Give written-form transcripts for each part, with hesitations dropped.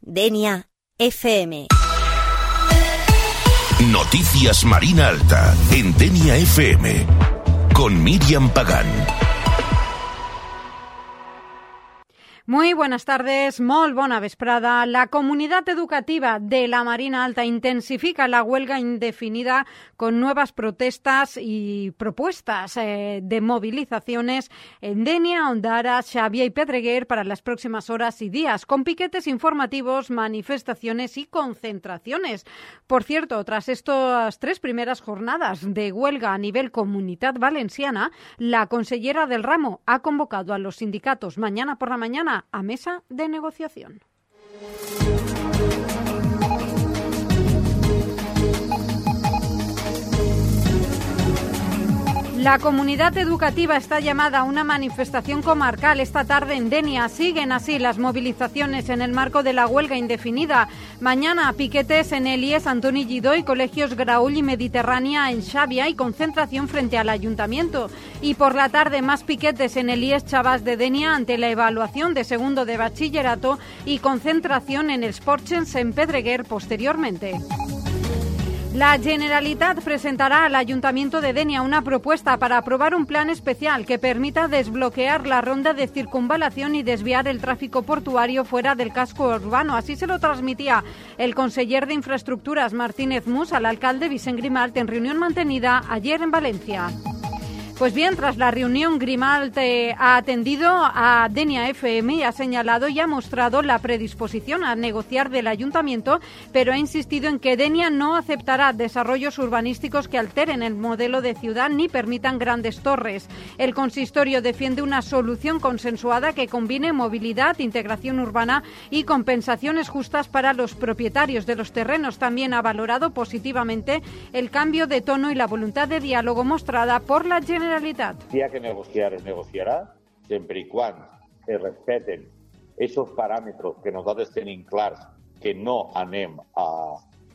Denia FM. Noticias Marina Alta en Denia FM con Miriam Pagán. Muy buenas tardes, molt bona vesprada. La comunidad educativa de la Marina Alta intensifica la huelga indefinida con nuevas protestas y propuestas de movilizaciones en Denia, Ondara, Xàbia y Pedreguer para las próximas horas y días, con piquetes informativos, manifestaciones y concentraciones. Por cierto, tras estas 3 primeras jornadas de huelga a nivel Comunitat Valenciana, la consellera del ramo ha convocado a los sindicatos mañana por la mañana a mesa de negociación. La comunidad educativa está llamada a una manifestación comarcal esta tarde en Denia. Siguen así las movilizaciones en el marco de la huelga indefinida. Mañana piquetes en el IES Antoni Lledó y colegios Graull y Mediterránea en Xàbia y concentración frente al ayuntamiento. Y por la tarde más piquetes en el IES Chavás de Denia ante la evaluación de segundo de bachillerato y concentración en el Sportchens en Pedreguer posteriormente. La Generalitat presentará al Ayuntamiento de Denia una propuesta para aprobar un plan especial que permita desbloquear la ronda de circunvalación y desviar el tráfico portuario fuera del casco urbano. Así se lo transmitía el conseller de Infraestructuras Martínez Mus al alcalde Vicent Grimalt en reunión mantenida ayer en Valencia. Pues bien, tras la reunión, Grimalt ha atendido a Denia FM y ha señalado y ha mostrado la predisposición a negociar del ayuntamiento, pero ha insistido en que Denia no aceptará desarrollos urbanísticos que alteren el modelo de ciudad ni permitan grandes torres. El consistorio defiende una solución consensuada que combine movilidad, integración urbana y compensaciones justas para los propietarios de los terrenos. También ha valorado positivamente el cambio de tono y la voluntad de diálogo mostrada por la Generalitat. Si hay que negociar, es negociará, siempre y cuando se respeten esos parámetros que nosotros tenim clars que no anem a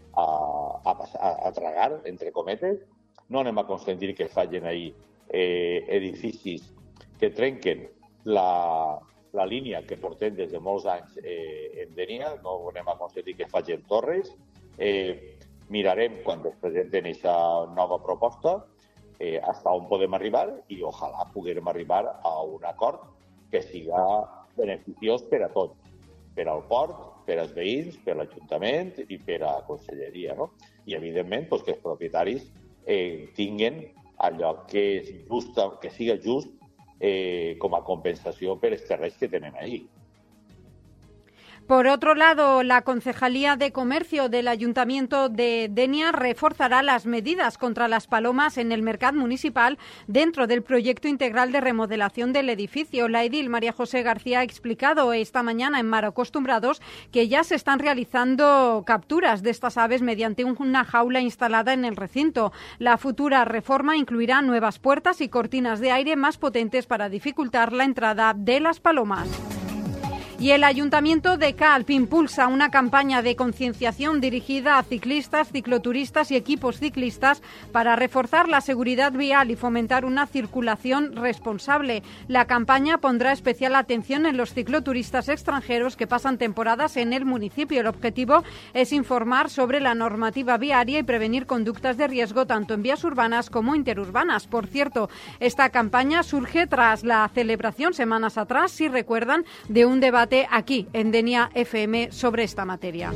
tragar, entre cometes, no anem a consentir que fallen ahí edificis que trenquen la línia que portem des de molts anys en Denia, no anem a consentir que fallen torres. Mirarem quan es presenten aquesta nova proposta hasta on podem arribar i ojalà puguem arribar a un acord que siga beneficiós per a tots, per al port, per als veïns, per a l'Ajuntament i per a la Conselleria, no? I evidentment que els propietaris tinguen allò que és just, que siga just com a compensació per els terrenys que tenen ahí. Por otro lado, la Concejalía de Comercio del Ayuntamiento de Denia reforzará las medidas contra las palomas en el mercat municipal dentro del proyecto integral de remodelación del edificio. La edil María José García ha explicado esta mañana en Malacostumbrados que ya se están realizando capturas de estas aves mediante una jaula instalada en el recinto. La futura reforma incluirá nuevas puertas y cortinas de aire más potentes para dificultar la entrada de las palomas. Y el Ayuntamiento de Calp impulsa una campaña de concienciación dirigida a ciclistas, cicloturistas y equipos ciclistas para reforzar la seguridad vial y fomentar una circulación responsable. La campaña pondrá especial atención en los cicloturistas extranjeros que pasan temporadas en el municipio. El objetivo es informar sobre la normativa viaria y prevenir conductas de riesgo tanto en vías urbanas como interurbanas. Por cierto, esta campaña surge tras la celebración semanas atrás, si recuerdan, de un debate aquí en Denia FM sobre esta materia.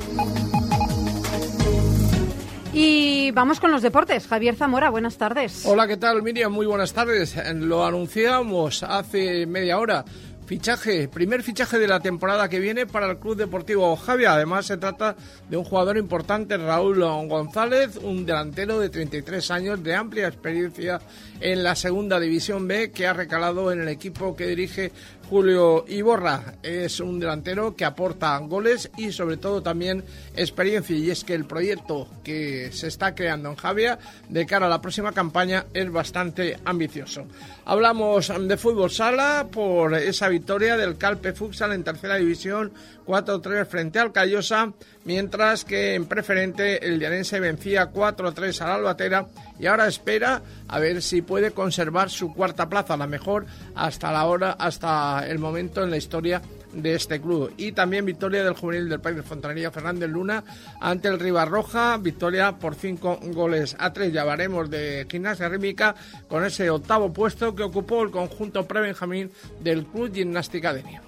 Y vamos con los deportes. Javier Zamora, buenas tardes. Hola, ¿qué tal, Miriam? Muy buenas tardes. Lo anunciamos hace media hora. Primer fichaje de la temporada que viene para el Club Deportivo Xàbia. Además, se trata de un jugador importante, Raúl González, un delantero de 33 años de amplia experiencia en la Segunda División B, que ha recalado en el equipo que dirige Julio Iborra. Es un delantero que aporta goles y sobre todo también experiencia, y es que el proyecto que se está creando en Xàbia de cara a la próxima campaña es bastante ambicioso. Hablamos de fútbol sala por esa victoria del Calpe Futsal en tercera división 4-3 frente al Callosa, mientras que en preferente el Llanense vencía 4-3 al Albatera y ahora espera a ver si puede conservar su cuarta plaza, la mejor hasta el momento en la historia de este club. Y también victoria del juvenil del País de Fontanería Fernández Luna ante el Ribarroja, victoria por 5-3. Ya hablaremos de gimnasia rítmica con ese octavo puesto que ocupó el conjunto prebenjamín del Club Gimnástica Denia.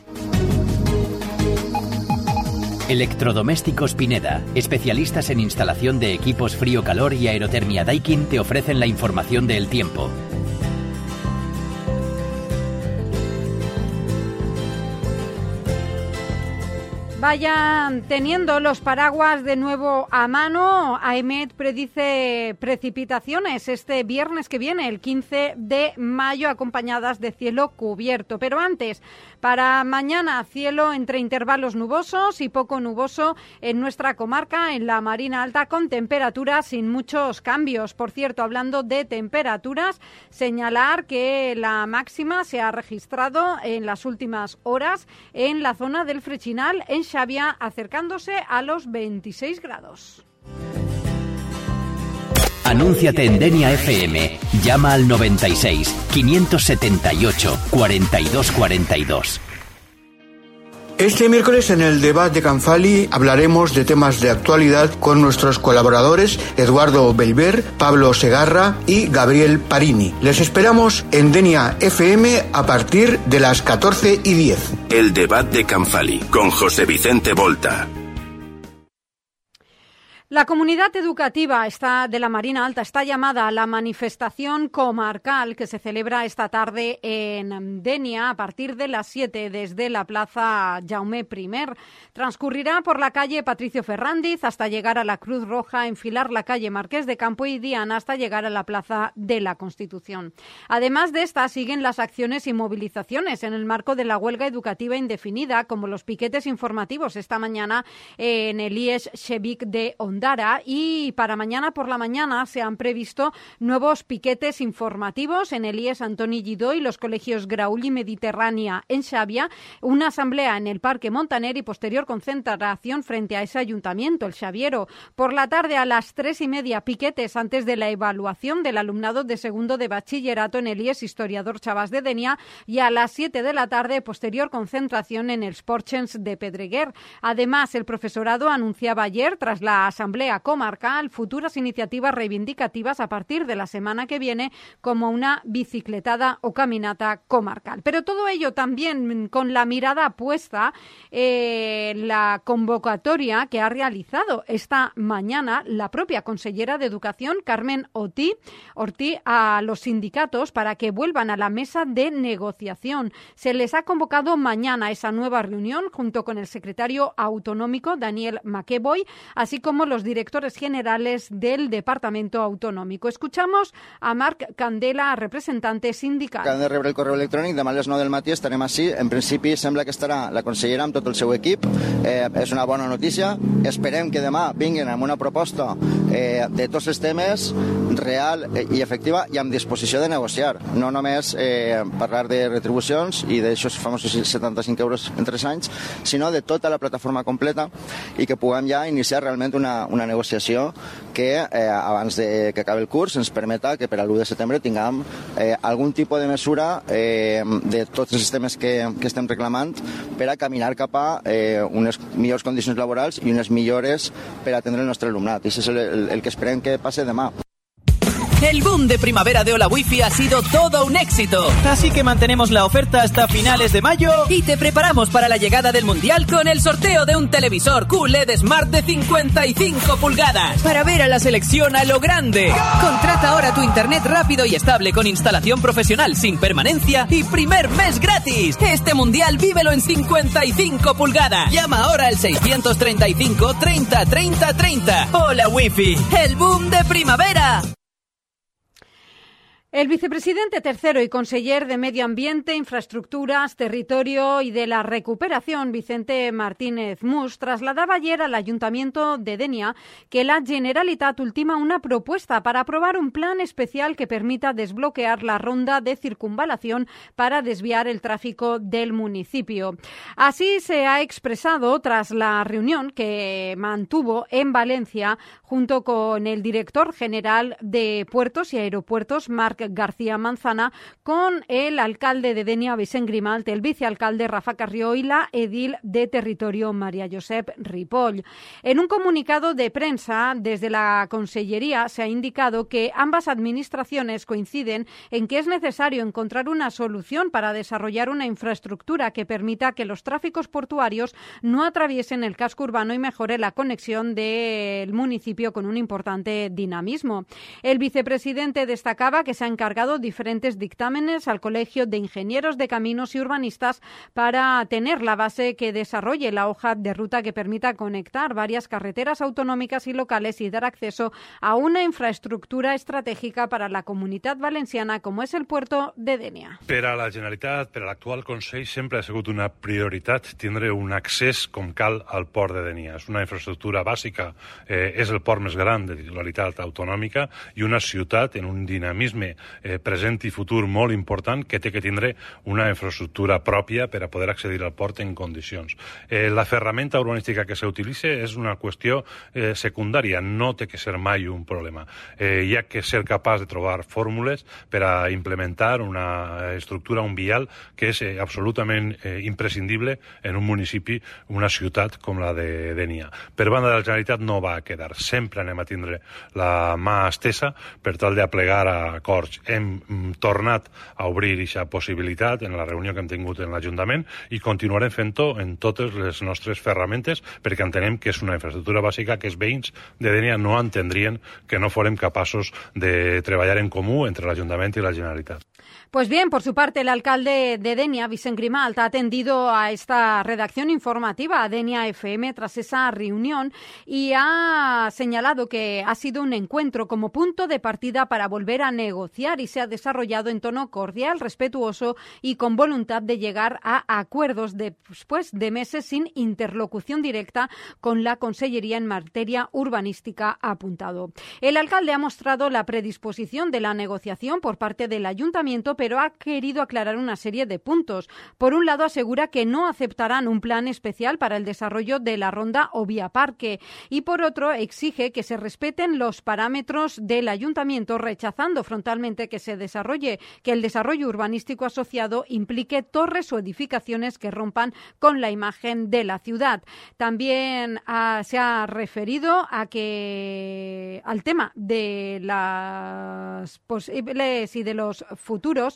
Electrodomésticos Pineda, especialistas en instalación de equipos frío-calor y aerotermia Daikin, te ofrecen la información del tiempo. Vayan teniendo los paraguas de nuevo a mano. AEMET predice precipitaciones este viernes que viene, el 15 de mayo, acompañadas de cielo cubierto. Pero antes, para mañana, cielo entre intervalos nubosos y poco nuboso en nuestra comarca, en la Marina Alta, con temperaturas sin muchos cambios. Por cierto, hablando de temperaturas, señalar que la máxima se ha registrado en las últimas horas en la zona del Frechinal, en Xavia, acercándose a los 26 grados. Anúnciate en Denia FM. Llama al 96 578 42 42. Este miércoles en el debate de Canfali hablaremos de temas de actualidad con nuestros colaboradores Eduardo Belver, Pablo Segarra y Gabriel Parini. Les esperamos en Denia FM a partir de las 14:10. El debate de Canfali con José Vicente Volta. La comunidad educativa de la Marina Alta está llamada a la manifestación comarcal que se celebra esta tarde en Denia a partir de las 7 desde la Plaza Jaume I. Transcurrirá por la calle Patricio Ferrandiz hasta llegar a la Cruz Roja, enfilar la calle Marqués de Campo y Diana hasta llegar a la Plaza de la Constitución. Además de estas, siguen las acciones y movilizaciones en el marco de la huelga educativa indefinida, como los piquetes informativos esta mañana en el IES Xevic de Ondara, y para mañana por la mañana se han previsto nuevos piquetes informativos en el IES Antoni Lledó y los colegios Graúl y Mediterránea en Xavia, una asamblea en el Parque Montaner y posterior concentración frente a ese ayuntamiento, el Xaviero. Por la tarde a las 3:30 piquetes antes de la evaluación del alumnado de segundo de bachillerato en el IES Historiador Chavás de Denia, y a las 7 de la tarde posterior concentración en el Sportchens de Pedreguer. Además, el profesorado anunciaba ayer, tras la asamblea comarcal, futuras iniciativas reivindicativas a partir de la semana que viene, como una bicicletada o caminata comarcal. Pero todo ello también con la mirada puesta en la convocatoria que ha realizado esta mañana la propia consellera de Educación, Carmen Ortí, a los sindicatos para que vuelvan a la mesa de negociación. Se les ha convocado mañana esa nueva reunión junto con el secretario autonómico, Daniel McEvoy, así como los directores generales del Departamento Autonòmic. Escuchamos a Marc Candela, representante sindical. Acabem de rebre el correu electrònic, demà a les 9 del matí estarem així. En principi sembla que estarà la consellera amb tot el seu equip. És una bona notícia. Esperem que demà vinguin amb una proposta de tots els temes real i efectiva i amb disposició de negociar. No només parlar de retribucions i d'aixòs famosos 75 euros en 3 anys, sinó de tota la plataforma completa i que puguem ja iniciar realment una negociació que abans de que acabi el curs ens permeta que per a l'1 de setembre tinguem algun tipus de mesura de tots els temes que estem reclamant per a caminar cap a unes millors condicions laborals i unes millores per atendre el nostre alumnat. I això és el que esperem que passe demà. El boom de primavera de Hola Wifi ha sido todo un éxito. Así que mantenemos la oferta hasta finales de mayo y te preparamos para la llegada del Mundial con el sorteo de un televisor QLED Smart de 55 pulgadas para ver a la selección a lo grande. Contrata ahora tu internet rápido y estable con instalación profesional sin permanencia y primer mes gratis. Este Mundial vívelo en 55 pulgadas. Llama ahora al 635 30 30 30. Hola Wifi, el boom de primavera. El vicepresidente tercero y conseller de Medio Ambiente, Infraestructuras, Territorio y de la Recuperación, Vicente Martínez Mus, trasladaba ayer al Ayuntamiento de Denia que la Generalitat ultima una propuesta para aprobar un plan especial que permita desbloquear la ronda de circunvalación para desviar el tráfico del municipio. Así se ha expresado tras la reunión que mantuvo en Valencia junto con el director general de Puertos y Aeropuertos, Marc Marc García Manzana con el alcalde de Dénia, Vicent Grimalt, el vicealcalde Rafa Carrió y la edil de territorio María Josep Ripoll. En un comunicado de prensa desde la Consellería se ha indicado que ambas administraciones coinciden en que es necesario encontrar una solución para desarrollar una infraestructura que permita que los tráficos portuarios no atraviesen el casco urbano y mejore la conexión del municipio con un importante dinamismo. El vicepresidente destacaba que se han encargado diferentes dictámenes al Colegio de Ingenieros de Caminos y Urbanistas para tener la base que desarrolle la hoja de ruta que permita conectar varias carreteras autonómicas y locales y dar acceso a una infraestructura estratégica para la Comunitat Valenciana como és el puerto de Dénia. Per a la Generalitat, per a l'actual Consell, sempre ha sigut una prioritat tindre un accés com cal al port de Dénia. És una infraestructura bàsica, és el port més gran de titularitat autonòmica i una ciutat en un dinamisme present i futur molt important que té que tindre una infraestructura pròpia per a poder accedir al port en condicions. La ferramenta urbanística que s'utilitza és una qüestió secundària, no té que ser mai un problema. Hi ha que ser capaç de trobar fórmules per a implementar una estructura, un vial que és absolutament imprescindible en un municipi, una ciutat com la de Dénia. Per banda de la Generalitat no va quedar. Sempre anem a tindre la mà estesa per tal d'aplegar acords. Hem tornat a obrir aquesta possibilitat en la reunió que hem tingut en l'Ajuntament i continuarem fent-ho en totes les nostres ferramentes perquè entenem que és una infraestructura bàsica que els veïns de Dénia no entendrien que no fórem capaços de treballar en comú entre l'Ajuntament i la Generalitat. Pues bien, por su parte, el alcalde de Dénia, Vicent Grimalt, ha atendido a esta redacción informativa a Dénia FM tras esa reunión y ha señalado que ha sido un encuentro como punto de partida para volver a negociar y se ha desarrollado en tono cordial, respetuoso y con voluntad de llegar a acuerdos después de meses sin interlocución directa con la Consellería en materia urbanística, ha apuntado. El alcalde ha mostrado la predisposición de la negociación por parte del Ayuntamiento, pero ha querido aclarar una serie de puntos. Por un lado, asegura que no aceptarán un plan especial para el desarrollo de la ronda o vía parque y, por otro, exige que se respeten los parámetros del Ayuntamiento, rechazando frontalmente que el desarrollo urbanístico asociado implique torres o edificaciones que rompan con la imagen de la ciudad. También se ha referido al tema de las posibles y de los futuros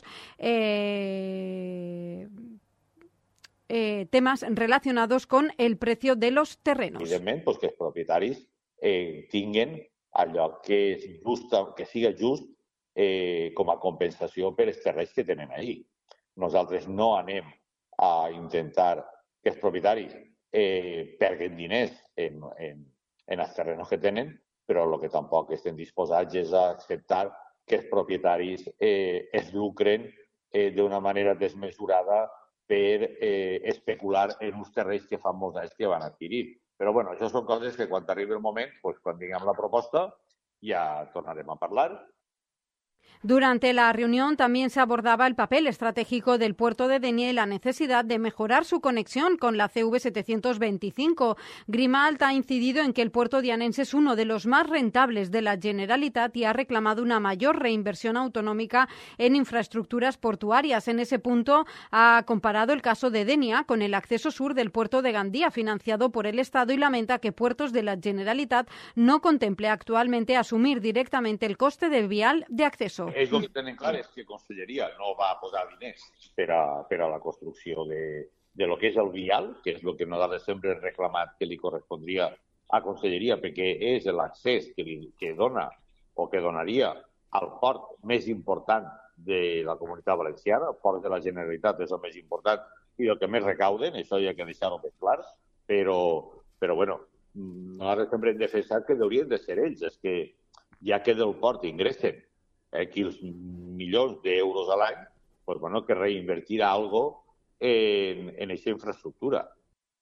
temas relacionados con el precio de los terrenos. Evidentment, que els propietaris tinguen allò que és just, que siga just com a compensació per els terrenys que tenen ahí. Nosaltres no anem a intentar que els propietaris perguen diners en els terrenos que tenen, però el que tampoc estem disposats és a acceptar que els propietaris es lucren d'una manera desmesurada per especular en uns terrenys que fa molts anys que van adquirir. Però bueno, això són coses que quan arribi el moment, quan tinguem la proposta, ja tornarem a parlar. Durante la reunión también se abordaba el papel estratégico del puerto de Dénia y la necesidad de mejorar su conexión con la CV725. Grimalt ha incidido en que el puerto dianense es uno de los más rentables de la Generalitat y ha reclamado una mayor reinversión autonómica en infraestructuras portuarias. En ese punto ha comparado el caso de Dénia con el acceso sur del puerto de Gandía, financiado por el Estado, y lamenta que Puertos de la Generalitat no contemple actualmente asumir directamente el coste del vial de acceso. El que tenen clar és que Conselleria no va posar diners per a la construcció de lo que és el vial, que és el que nosaltres sempre hem reclamat que li correspondria a Conselleria, perquè és l'accés que dona o que donaria al port més important de la Comunitat Valenciana. El port de la Generalitat és el més important i el que més recauden, això hi ha que deixar-ho ben clar, però bueno, nosaltres sempre hem defensat que haurien de ser ells, és que ja que del port ingressen quins milions d'euros a l'any, pues bueno, que reinvertir algo en esta infraestructura.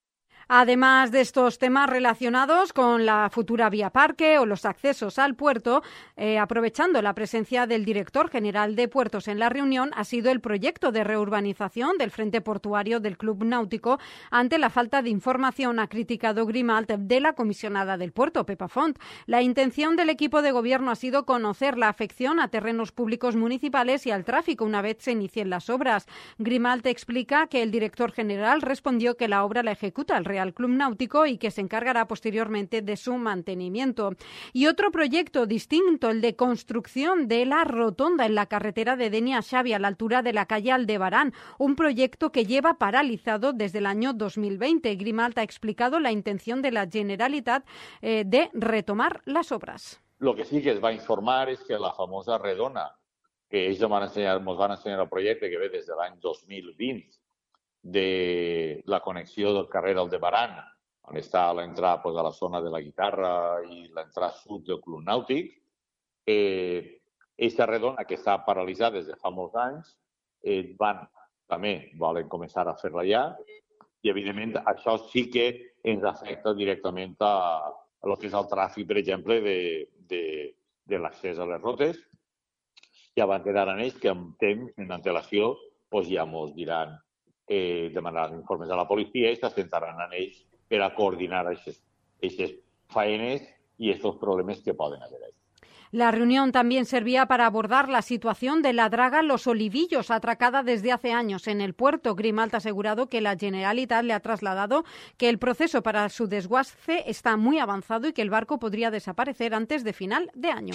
Además de estos temas relacionados con la futura vía parque o los accesos al puerto, aprovechando la presencia del director general de Puertos en la reunión, ha sido el proyecto de reurbanización del frente portuario del Club Náutico. Ante la falta de información, ha criticado Grimalt de la comisionada del puerto, Pepa Font. La intención del equipo de gobierno ha sido conocer la afección a terrenos públicos municipales y al tráfico una vez se inicien las obras. Grimalt explica que el director general respondió que la obra la ejecuta el Real Club Náutico y que se encargará posteriormente de su mantenimiento. Y otro proyecto distinto, el de construcción de la rotonda en la carretera de Denia a Xàbia, a la altura de la calle Aldebarán, un proyecto que lleva paralizado desde el año 2020. Grimalt ha explicado la intención de la Generalitat de retomar las obras. Lo que sí que es va informar és que la famosa redona, que ells ens van ensenyar el projecte que ve des de l'any 2020, de la connexió del carrer Aldebarán, on està l'entrada a la zona de la Guitarra i l'entrada sud del Club Nàutic. Aquesta redona, que està paralitzada des de fa molts anys, també volen començar a fer-la ja, i evidentment això sí que ens afecta directament a el que és el tràfic, per exemple, de l'accés a les rotes. Ja van quedar en ells que amb temps, en antelació, ja ens diran, demanaran informes a la policia i s'assentaran en ells per a coordinar aquestes faenes i aquests problemes que poden haver. La reunión también servía para abordar la situación de la draga Los Olivillos, atracada desde hace años en el puerto. Grimalt ha asegurado que la Generalitat le ha trasladado que el proceso para su desguace está muy avanzado y que el barco podría desaparecer antes de final de año.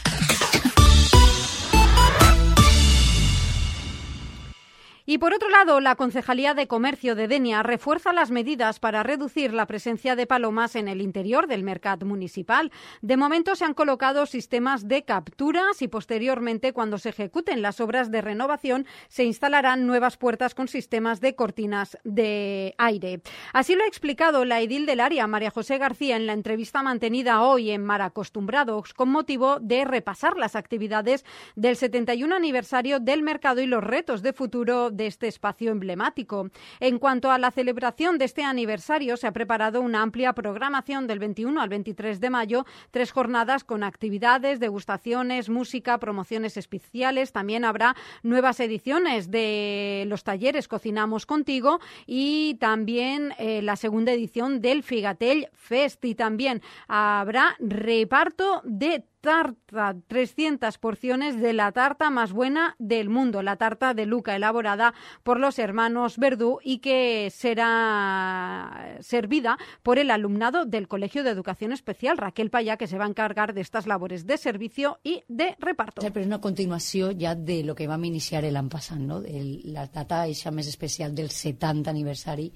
Y por otro lado, la Concejalía de Comercio de Denia refuerza las medidas para reducir la presencia de palomas en el interior del mercat municipal. De momento se han colocado sistemas de capturas y posteriormente, cuando se ejecuten las obras de renovación, se instalarán nuevas puertas con sistemas de cortinas de aire. Así lo ha explicado la edil del área, María José García, en la entrevista mantenida hoy en Maracostumbrados, con motivo de repasar las actividades del 71 aniversario del mercado y los retos de futuro de este espacio emblemático. En cuanto a la celebración de este aniversario, se ha preparado una amplia programación del 21 al 23 de mayo, 3 jornadas con actividades, degustaciones, música, promociones especiales. También habrá nuevas ediciones de los talleres Cocinamos Contigo y también la segunda edición del Figatell Fest, y también habrá reparto de tarta, 300 porciones de la tarta más buena del mundo, la tarta de Luca, elaborada por los hermanos Verdú y que será servida por el alumnado del Colegio de Educación Especial, Raquel Payá, que se va a encargar de estas labores de servicio y de reparto. Però és una continuació ja de lo que vam iniciar l'any passat, no? La data eixa més especial del 70 aniversari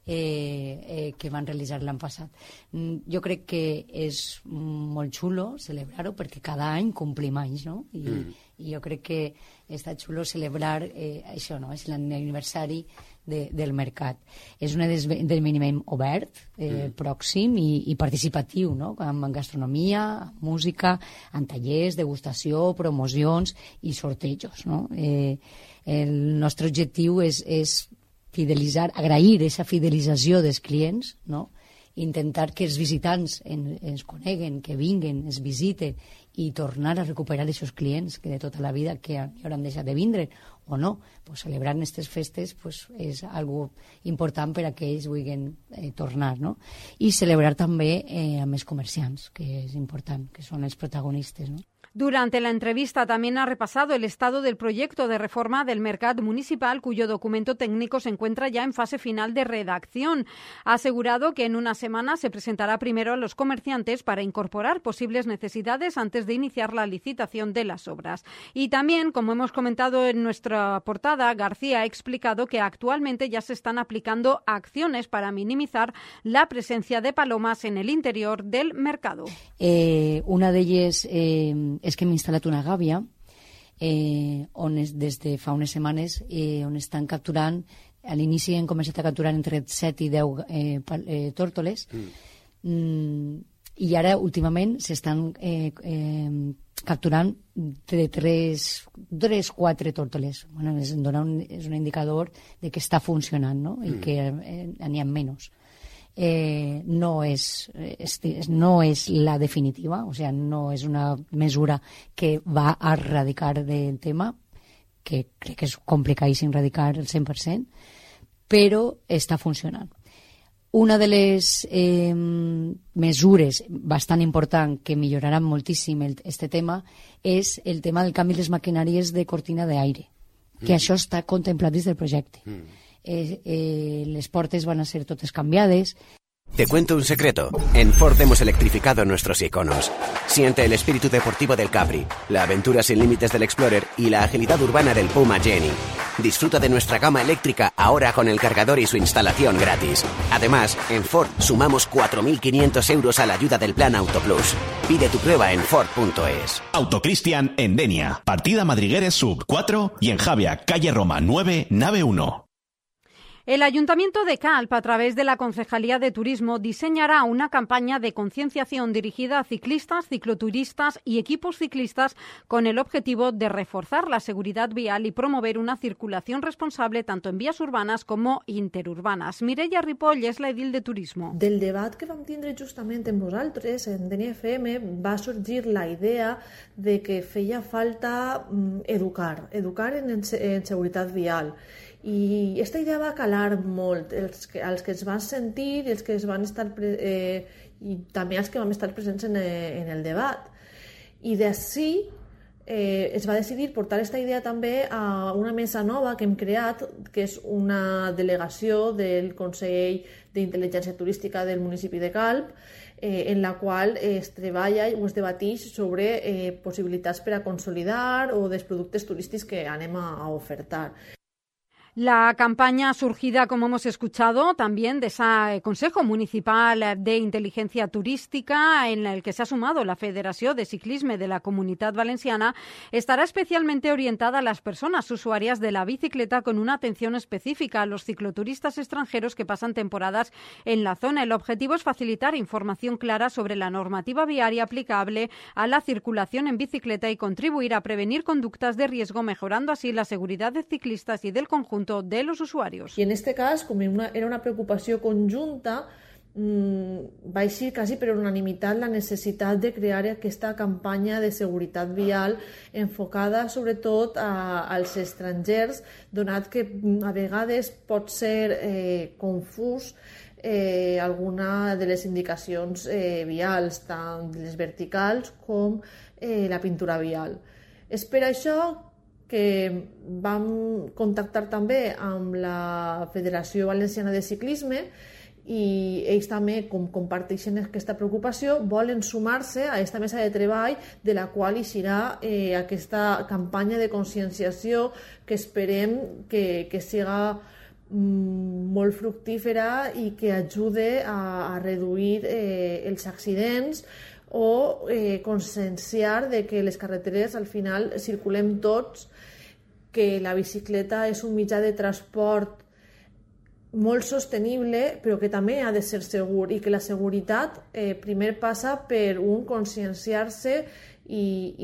que van realitzar l'any passat. Jo crec que és molt xulo celebrar-ho perquè cada any complim anys, no? I jo crec que està xulo celebrar això, no? És l'aniversari del mercat. És un esdeveniment obert, pròxim i participatiu, no? Amb gastronomia, música, amb tallers, degustació, promocions i sortejos, no? El nostre objectiu és fidelitzar, agrair aquesta fidelització dels clients, no? Intentar que els visitants ens coneguen, que vinguen, ens visiten i tornar a recuperar aquests clients que de tota la vida que hauran deixat de vindre o no. Pues celebrar aquestes festes pues, és algo important per a que ells vulguin tornar, no? I celebrar també amb els comerciants, que és important, que són els protagonistes, no? Durante la entrevista también ha repasado el estado del proyecto de reforma del mercat municipal, cuyo documento técnico se encuentra ya en fase final de redacción. Ha asegurado que en una semana se presentará primero a los comerciantes para incorporar posibles necesidades antes de iniciar la licitación de las obras. Y también, como hemos comentado en nuestra portada, García ha explicado que actualmente ya se están aplicando acciones para minimizar la presencia de palomas en el interior del mercado. Una d'elles és que hem instal·lat una gàbia on des de fa unes setmanes on estan capturant, a l'inici hem començat a capturar entre 7 i 10 tórtoles i ara últimament s'estan capturant de 3-4 tórtoles. Bueno, és un indicador de que està funcionant, no? I que n'hi ha menys. no és la definitiva, o sea, no és una mesura que va a erradicar del tema, que crec que és complicadíssim erradicar el 100%, però està funcionant. Una de les mesures bastant important que milloraran moltíssim este tema és el tema del canvi de les maquinàries de cortina d'aire, que això està contemplat dins del projecte. Las portes van a ser todas cambiadas. Te cuento un secreto. En Ford hemos electrificado nuestros iconos. Siente el espíritu deportivo del Capri, la aventura sin límites del Explorer y la agilidad urbana del Puma Jenny. Disfruta de nuestra gama eléctrica ahora con el cargador y su instalación gratis. Además, en Ford sumamos 4.500 euros a la ayuda del Plan Auto Plus. Pide tu prueba en Ford.es. Autocristian en Denia, partida Madrigueres Sub 4 y en Javia, calle Roma 9, nave 1. El Ayuntamiento de Calp, a través de la Concejalía de Turismo, diseñará una campaña de concienciación dirigida a ciclistas, cicloturistas y equipos ciclistas con el objetivo de reforzar la seguridad vial y promover una circulación responsable tanto en vías urbanas como interurbanas. Mireia Ripoll és la edil de Turismo. Del debat que vam tindre justament amb vosaltres, en Denia FM, va sorgir la idea de que feia falta educar en seguretat vial. I aquesta idea va calar molt, els que es van sentir i els que es van estar i també els que vam estar presents en el debat. I d'ací es va decidir portar aquesta idea també a una mesa nova que hem creat, que és una delegació del Consell d'Intel·ligència Turística del municipi de Calp, en la qual es treballa o es debatix sobre possibilitats per a consolidar o dels productes turístics que anem a ofertar. La campaña surgida, como hemos escuchado, también de ese Consejo Municipal de Inteligencia Turística, en el que se ha sumado la Federació de Ciclisme de la Comunitat Valenciana, estará especialmente orientada a las personas usuarias de la bicicleta, con una atención específica a los cicloturistas extranjeros que pasan temporadas en la zona. El objetivo es facilitar información clara sobre la normativa viaria aplicable a la circulación en bicicleta y contribuir a prevenir conductas de riesgo, mejorando así la seguridad de ciclistas y del conjunto de los usuarios. I en este cas, com era una preocupació conjunta, va eixir quasi per unanimitat la necessitat de crear aquesta campanya de seguretat vial enfocada sobretot als estrangers, donat que a vegades pot ser confús alguna de les indicacions vials, tant les verticals com la pintura vial. És per això que vam contactar també amb la Federació Valenciana de Ciclisme i ells també, com comparteixen aquesta preocupació, volen sumar-se a aquesta mesa de treball de la qual eixirà aquesta campanya de conscienciació que esperem que siga molt fructífera i que ajude a reduir els accidents o conscienciar de que les carreteres al final circulem tots, que la bicicleta és un mitjà de transport molt sostenible però que també ha de ser segur i que la seguretat primer passa per conscienciar-se i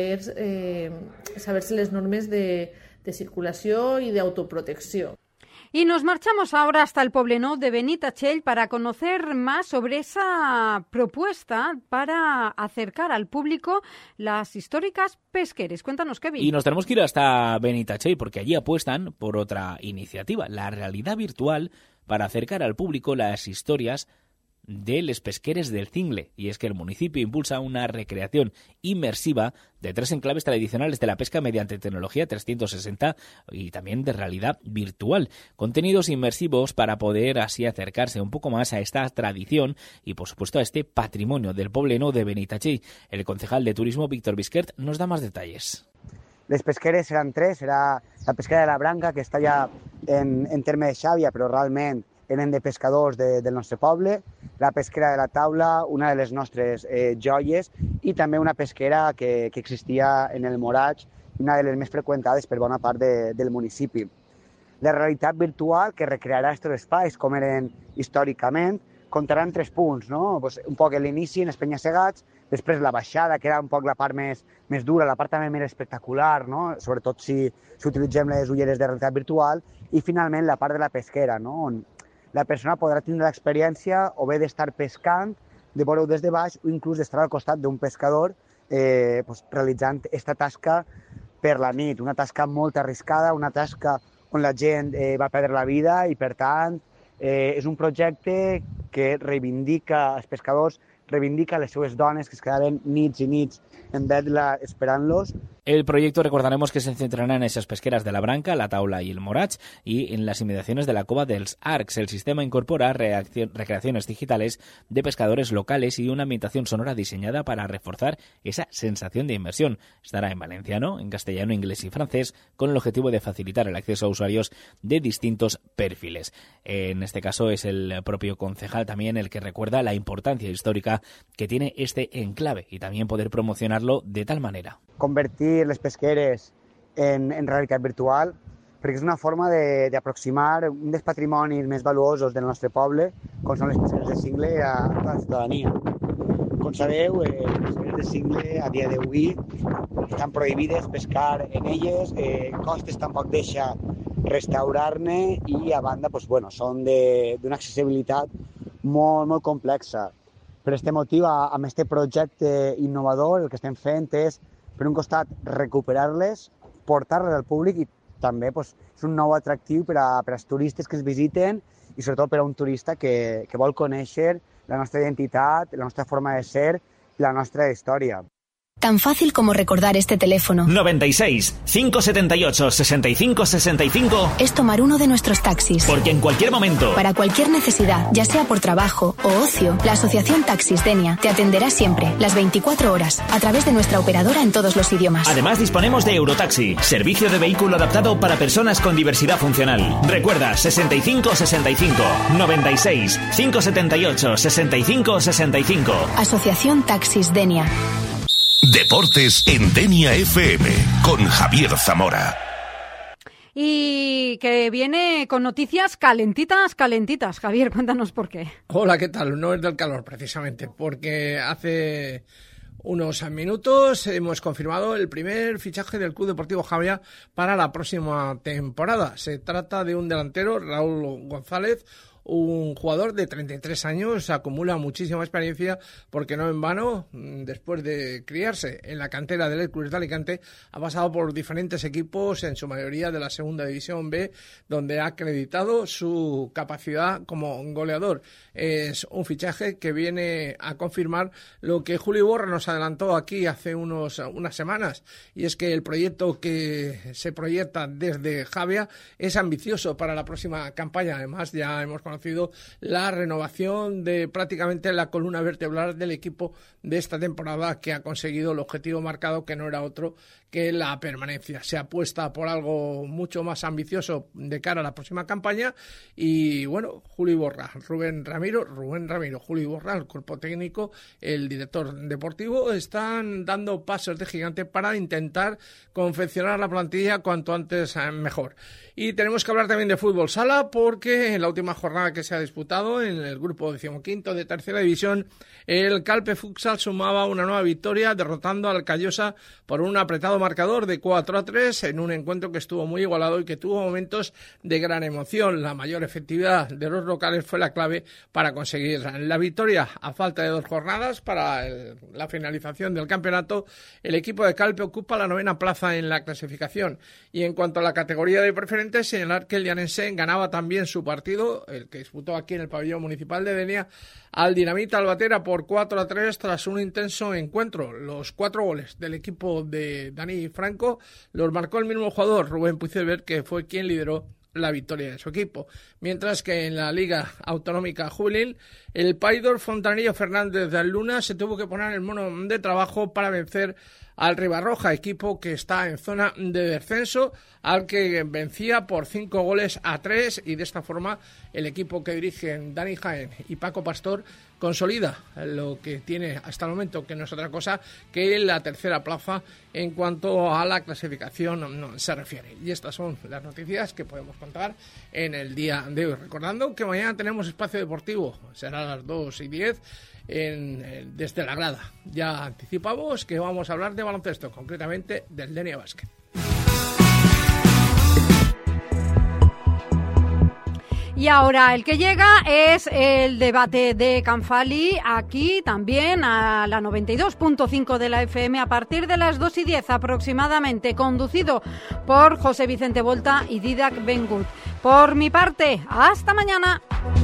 saber-se les normes de circulació i d'autoprotecció. Y nos marchamos ahora hasta el Poblenou de Benitatxell para conocer más sobre esa propuesta para acercar al público las históricas pesqueres. Cuéntanos, Kevin. Y nos tenemos que ir hasta Benitatxell porque allí apuestan por otra iniciativa, la realidad virtual, para acercar al público las historias de les pesqueres del Cingle. Y es que el municipio impulsa una recreación inmersiva de 3 enclaves tradicionales de la pesca mediante tecnología 360 y también de realidad virtual. Contenidos inmersivos para poder así acercarse un poco más a esta tradición y, por supuesto, a este patrimonio del Poblenou de Benitatxell. El concejal de Turismo, Víctor Bisquert, nos da más detalles. Les pesqueres seran 3, serà la pesquera de la Branca, que està ja en terme de Xàbia, però realment eren de pescadors del nostre poble, la pesquera de la Taula, una de les nostres joies, i també una pesquera que existia en el Moraig, una de les més freqüentades per bona part del municipi. La realitat virtual que recrearà aquests espais com eren històricament comptarà en 3 punts, no? Pues un poc l'inici en els penya-segats, després la baixada, que era un poc la part més dura, la part també més espectacular, no? Sobretot si utilitzem les ulleres de realitat virtual, i finalment la part de la pesquera, no? On la persona podrà tindre l'experiència o bé d'estar pescant, de veure-ho des de baix o inclús d'estar al costat d'un pescador realitzant aquesta tasca per la nit, una tasca molt arriscada, una tasca on la gent va perdre la vida i, per tant, és un projecte que reivindica els pescadors, reivindica les seues dones que es quedaven nits i nits en Vetla esperant-los. El proyecto, recordaremos que se centrará en esas pesqueras de la Branca, la Taula y el Morach y en las inmediaciones de la Cova dels Arcs. El sistema incorpora recreaciones digitales de pescadores locales y una ambientación sonora diseñada para reforzar esa sensación de inmersión. Estará en valenciano, en castellano, inglés y francés, con el objetivo de facilitar el acceso a usuarios de distintos perfiles. En este caso es el propio concejal también el que recuerda la importancia histórica que tiene este enclave y también poder promocionarlo de tal manera. Convertir les pesqueres en realitat virtual, perquè és una forma d'aproximar un dels patrimonis més valuosos del nostre poble, com són les pesqueres de cingle, a tota la ciutadania. Com sabeu, les pesqueres de cingle a dia d'avui estan prohibides pescar en elles, Costes tampoc deixa restaurar-ne i, a banda, són d'una accessibilitat molt complexa. Per aquest motiu, amb aquest projecte innovador, el que estem fent és, per un costat, recuperar-les, portar-les al públic i també és un nou atractiu per als turistes que es visiten i sobretot per a un turista que vol conèixer la nostra identitat, la nostra forma de ser i la nostra història. Tan fácil como recordar este teléfono. 96 578 65 65 es tomar uno de nuestros taxis. Porque en cualquier momento, para cualquier necesidad, ya sea por trabajo o ocio, la Asociación Taxis Denia te atenderá siempre, las 24 horas, a través de nuestra operadora en todos los idiomas. Además disponemos de Eurotaxi, servicio de vehículo adaptado para personas con diversidad funcional. Recuerda, 65 65 96 578 65 65. Asociación Taxis Denia. Deportes en Denia FM con Javier Zamora. Y que viene con noticias calentitas. Javier, cuéntanos por qué. Hola, ¿qué tal? No es del calor, precisamente, porque hace unos minutos hemos confirmado el primer fichaje del Club Deportivo Javia para la próxima temporada. Se trata de un delantero, Raúl González, un jugador de 33 años, acumula muchísima experiencia porque no en vano, después de criarse en la cantera del Hércules de Alicante, ha pasado por diferentes equipos, en su mayoría de la Segunda División B, donde ha acreditado su capacidad como goleador. Es un fichaje que viene a confirmar lo que Julio Iborra nos adelantó aquí hace unas semanas, y es que el proyecto que se proyecta desde Javia es ambicioso para la próxima campaña. Además, ya hemos conocido la renovación de prácticamente la columna vertebral del equipo de esta temporada, que ha conseguido el objetivo marcado, que no era otro que la permanencia. Se apuesta por algo mucho más ambicioso de cara a la próxima campaña y, bueno, Julio Iborra, Rubén Ramiro, Julio Iborra, el cuerpo técnico, el director deportivo, están dando pasos de gigante para intentar confeccionar la plantilla cuanto antes mejor. Y tenemos que hablar también de fútbol sala, porque en la última jornada que se ha disputado en el grupo 15º de tercera división, el Calpe Futsal sumaba una nueva victoria, derrotando al Callosa por un apretado marcador de 4-3 en un encuentro que estuvo muy igualado y que tuvo momentos de gran emoción. La mayor efectividad de los locales fue la clave para conseguir la victoria. A falta de 2 jornadas para la finalización del campeonato, el equipo de Calpe ocupa la 9ª plaza en la clasificación. Y en cuanto a la categoría de preferentes, señalar que el Llanense ganaba también su partido, el que disputó aquí en el pabellón municipal de Denia, al Dinamita Albatera por 4-3 tras un intenso encuentro. Los 4 goles del equipo de Dani Franco los marcó el mismo jugador, Rubén Puigcerver, que fue quien lideró la victoria de su equipo. Mientras que en la Liga Autonómica Juvenil, el Paidor Fontanillo Fernández de Luna se tuvo que poner el mono de trabajo para vencer al Ribarroja, equipo que está en zona de descenso, al que vencía por 5-3, y de esta forma el equipo que dirigen Dani Jaén y Paco Pastor consolida lo que tiene hasta el momento, que no es otra cosa que la 3ª plaza en cuanto a la clasificación se refiere. Y estas son las noticias que podemos contar en el día de hoy. Recordando que mañana tenemos espacio deportivo, será a las 2:10 desde la grada. Ya anticipamos que vamos a hablar de baloncesto, concretamente del Denia Basket. Y ahora el que llega es el debate de Canfali, aquí también a la 92.5 de la FM a partir de las 2:10 aproximadamente, conducido por José Vicente Volta y Didac Bengut. Por mi parte, hasta mañana.